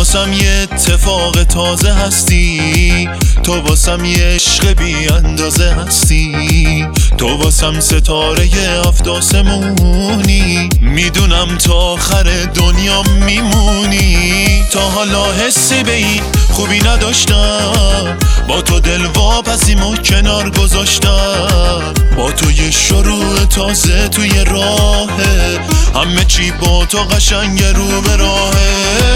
واسم یه اتفاق تازه هستی، تو واسم یه عشق بی اندازه هستی، تو واسم ستاره هفت آسمونی، میدونم تا آخر دنیا میمونی. تا حالا حسی به این خوبی نداشتم، با تو دل واپسیمو کنار گذاشتم، با تو یه شروع تازه توی راهه، همه چی با تو قشنگ رو به راهه.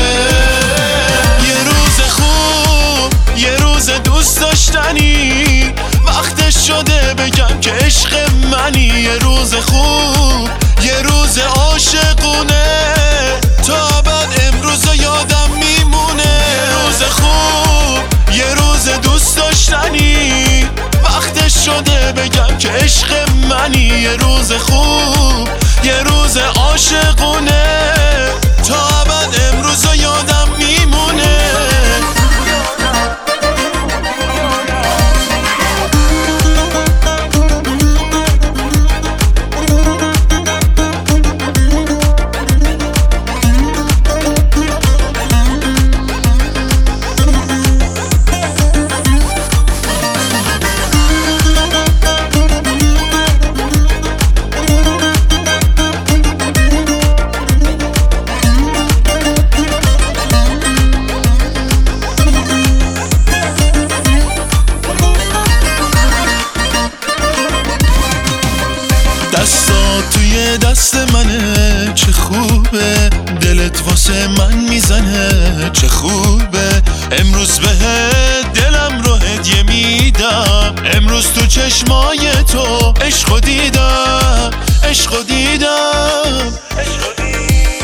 یه روز خوب، یه روز دوست داشتنی، وقتش شده بگم که عشق منی. یه روز خوب، یه روز عاشقونه، تا بعد امروز یادم میمونه. یه روز خوب، یه روز دوست داشتنی، وقتش شده بگم که عشق منی. یه روز خوب، یه روز عاشقونه، تا بعد امروز یادم میمونه. دستات توی دست منه، چه خوبه، دلت واسه من میزنه، چه خوبه. امروز بهت دلم رو هدیه میدم، امروز تو چشمای تو عشقو دیدم، عشقو دیدم، عشقو دیدم.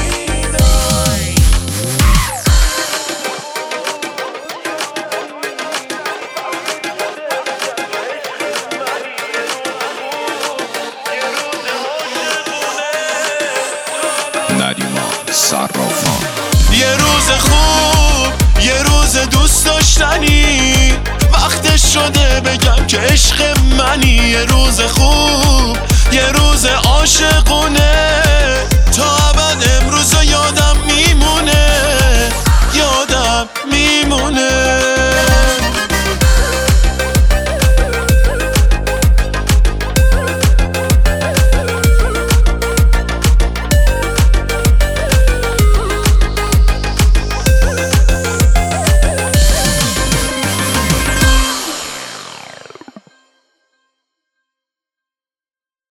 صرافان. یه روز خوب، یه روز دوست داشتنی، وقتش شده بگم که عشق منی. یه روز خوب، یه روز عاشق